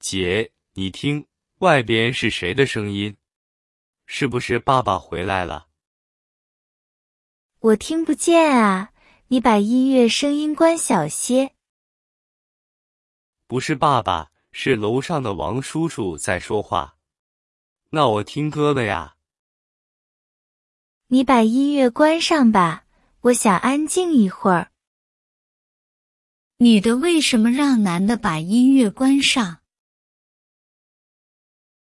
姐，你听，外边是谁的声音？是不是爸爸回来了？ 我听不见啊，你把音乐声音关小些。 不是爸爸，是楼上的王叔叔在说话。那我听歌了呀。 你把音乐关上吧，我想安静一会儿。 女的为什么让男的把音乐关上？